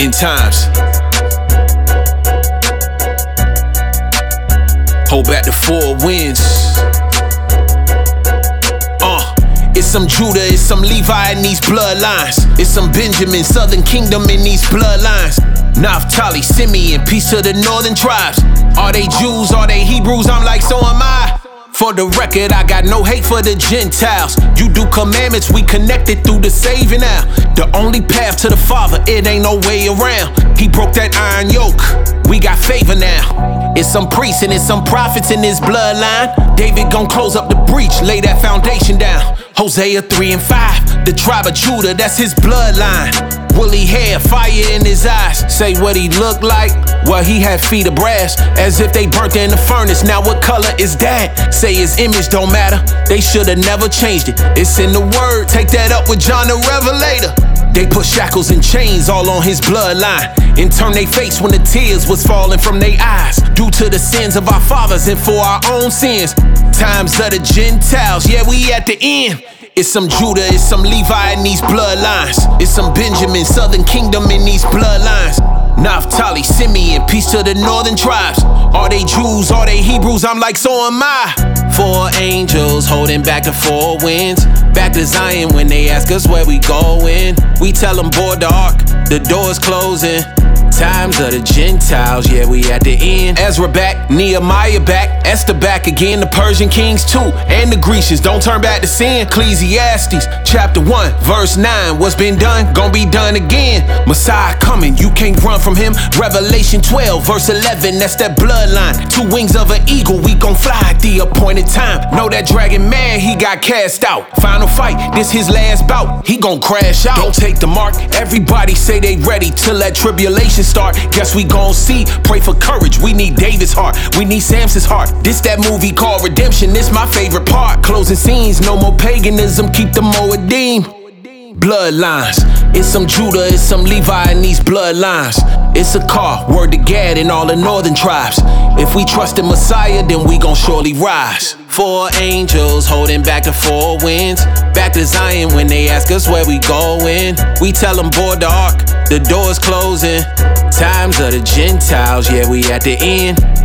end times. Hold back the 4 winds. It's some Judah, it's some Levi in these bloodlines. It's some Benjamin, Southern Kingdom in these bloodlines. Naphtali, Simeon, peace to the northern tribes. Are they Jews, are they Hebrews? I'm like, so am I. For the record, I got no hate for the Gentiles. You do commandments, we connected through the saving now. The only path to the Father, it ain't no way around. He broke that iron yoke, we got favor now. It's some priests and it's some prophets in this bloodline. David gon' close up the breach, lay that foundation down. Hosea 3 and 5, the tribe of Judah, that's his bloodline. Woolly hair, fire in his eyes. Say what he looked like? Well, he had feet of brass, as if they burnt in the furnace. Now what color is that? Say his image don't matter, they should've never changed it. It's in the word, take that up with John the Revelator. They put shackles and chains all on his bloodline and turn they face when the tears was falling from their eyes. Due to the sins of our fathers and for our own sins. Times of the Gentiles, yeah, we at the end. It's some Judah, it's some Levi in these bloodlines. It's some Benjamin, Southern Kingdom in these bloodlines. Naphtali, Simeon, peace to the northern tribes. Are they Jews, are they Hebrews? I'm like, so am I. 4 angels holding back the 4 winds. Back to Zion when they ask us where we going. We tell them board the ark, the door's closing. Times of the Gentiles, yeah, we at the end. Ezra back, Nehemiah back, Esther back again, the Persian kings too, and the Grecians, don't turn back to sin. Ecclesiastes, chapter 1, verse 9, what's been done, gon' be done again. Messiah coming, you can't run from him. Revelation 12, verse 11, that's that bloodline. 2 wings of an eagle, we gon' fly at the appointed time. Know that dragon man, he got cast out. Final fight, this his last bout, he gon' crash out. Don't take the mark, everybody say they ready till that tribulation start. Guess we gon' see, pray for courage. We need David's heart, we need Samson's heart. This that movie called Redemption, this my favorite part. Closing scenes, no more paganism, keep the Moedim. Bloodlines, it's some Judah, it's some Levi in these bloodlines. It's a car, word to Gad and all the northern tribes. If we trust in Messiah, then we gon' surely rise. 4 angels holding back the 4 winds. Back to Zion when they ask us where we going. We tell them board the ark, the door's closing. Times of the Gentiles, yeah, we at the end.